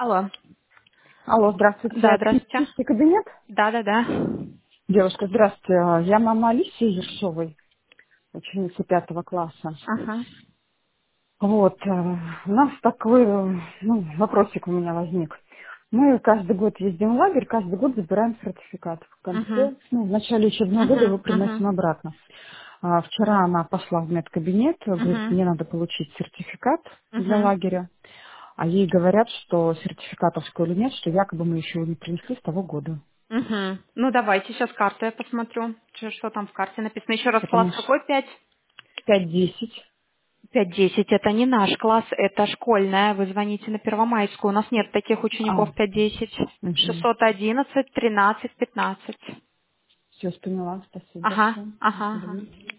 Алло. Алло, здравствуйте. Да, здравствуйте. Чистый кабинет? Да. Девушка, здравствуйте. Я мама Алисии Ершовой, ученица 5 класса. Ага. Вот, у нас такой, вопросик у меня возник. Мы каждый год ездим в лагерь, каждый год забираем сертификат. В Угу. конце, в начале учебного года его Угу. приносим Угу. обратно. Вчера она пошла в медкабинет, говорит, Угу. мне надо получить сертификат для Угу. лагеря. А ей говорят, что сертификата в школе нет, что якобы мы еще его не принесли с того года. Угу. Ну, давайте сейчас карту я посмотрю. Что там в карте написано? Еще раз класс Потому что какой? 5? 5-10. 5-10. Это не наш класс, это школьная. Вы звоните на Первомайскую. У нас нет таких А, учеников 5-10. угу. 611, 13, 15. Все, поняла. Спасибо Ага, большое. До ага, ага. свидания.